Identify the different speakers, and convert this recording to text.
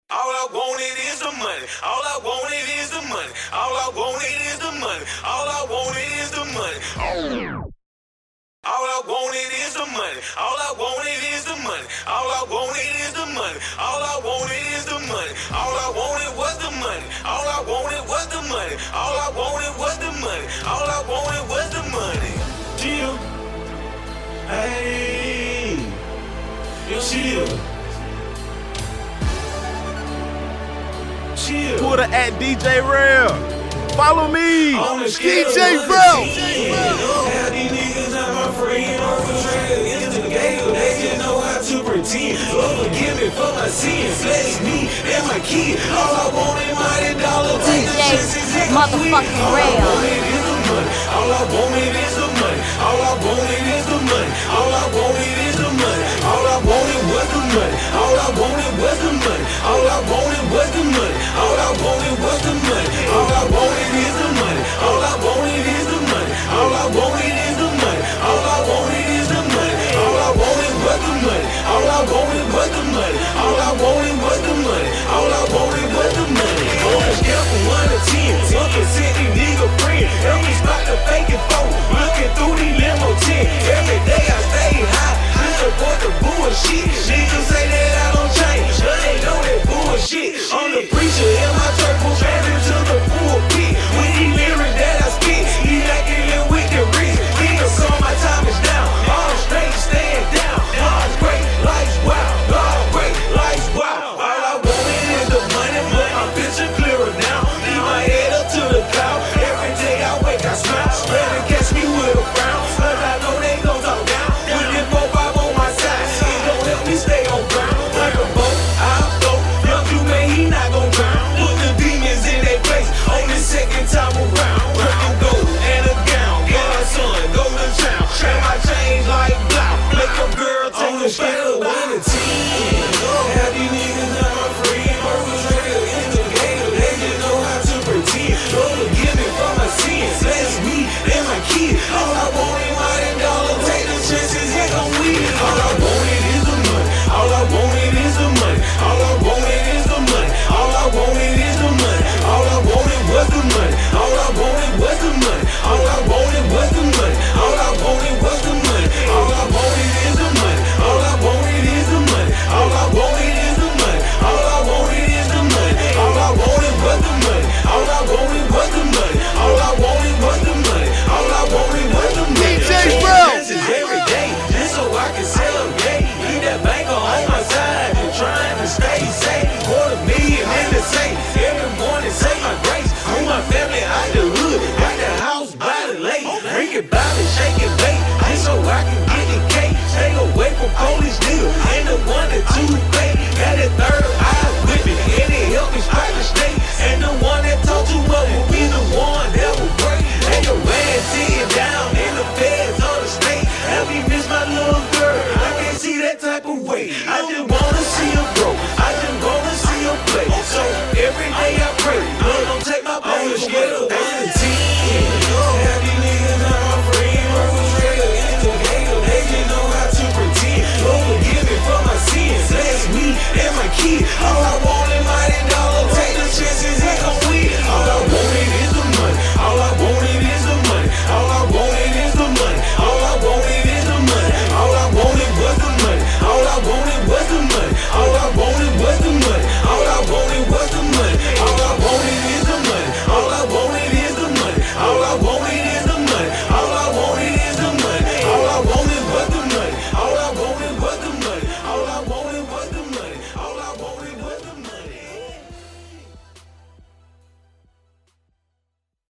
Speaker 1: All I wanted is the money. All I wanted is the money. All I wanted is the money. All I wanted is the money. All I wanted is the money. All I wanted is the money. All I wanted is the money. All I wanted is the money. All I wanted was the money. All I wanted was the money. All I wanted was the money. All I wanted was the money. Chill. Hey. Chill.
Speaker 2: Twitter at DJ Real. Follow me, DJ Real.
Speaker 1: How these niggas not my friend on the trail. Into the gate, they just know how to pretend. Lord forgive me for my sins. Bless me and my kid. All I want is mighty dollar.
Speaker 3: DJ motherfucking Real.
Speaker 1: All I wanted is the money. All I wanted is the money. All I wanted is the money. All I wanted was the money. All I wanted was the money. All I wanted was the money. All I wanted was the money.